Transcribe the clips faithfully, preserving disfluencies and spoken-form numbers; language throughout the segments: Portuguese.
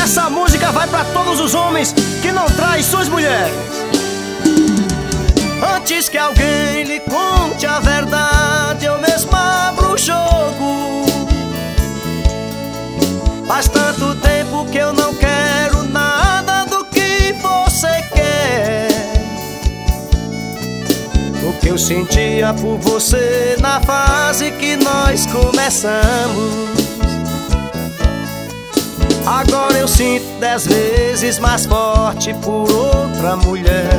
Essa música vai pra todos os homens que não traem suas mulheres. Antes que alguém lhe conte a verdade, eu mesmo abro o jogo. Faz tanto tempo que eu não quero nada do que você quer. O que eu sentia por você na fase que nós começamos, agora eu sinto dez vezes mais forte por outra mulher.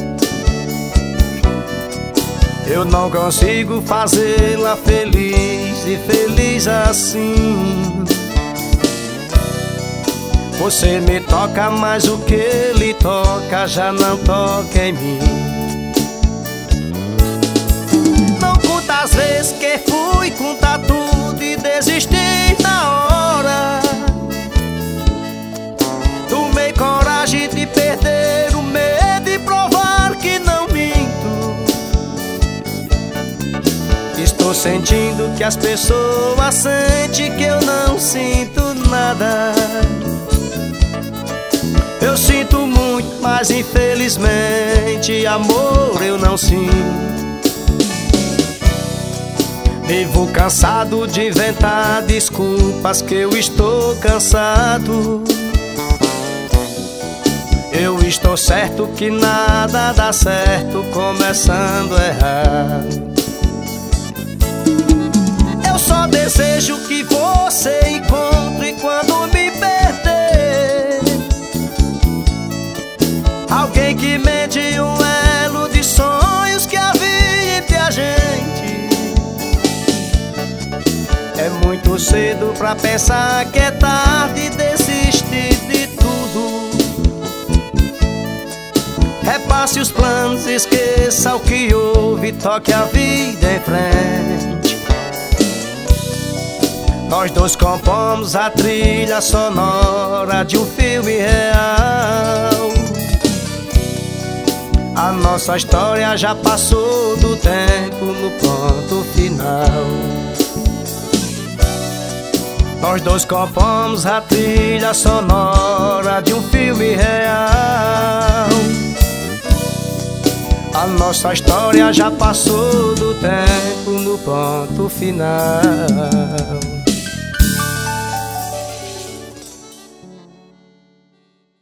Eu não consigo fazê-la feliz e feliz assim. Você me toca, mas o que ele toca já não toca em mim. Não conta as vezes que fui contar tudo e desistir na hora. Tomei coragem de perder o medo e provar que não minto. Estou sentindo que as pessoas sentem que eu não sinto nada. Eu sinto muito, mas infelizmente amor eu não sinto. Vivo cansado de inventar desculpas que eu estou cansado. Eu estou certo que nada dá certo começando errado. Eu só desejo que você encontre quando me perder alguém que mede um elo de sonhos que havia entre a gente. É muito cedo pra pensar que é tarde e desistir de tudo. Repasse os planos, esqueça o que houve, toque a vida em frente. Nós dois compomos a trilha sonora de um filme real. A nossa história já passou do tempo no ponto final. Nós dois compomos a trilha sonora de um filme real. A nossa história já passou do tempo no ponto final.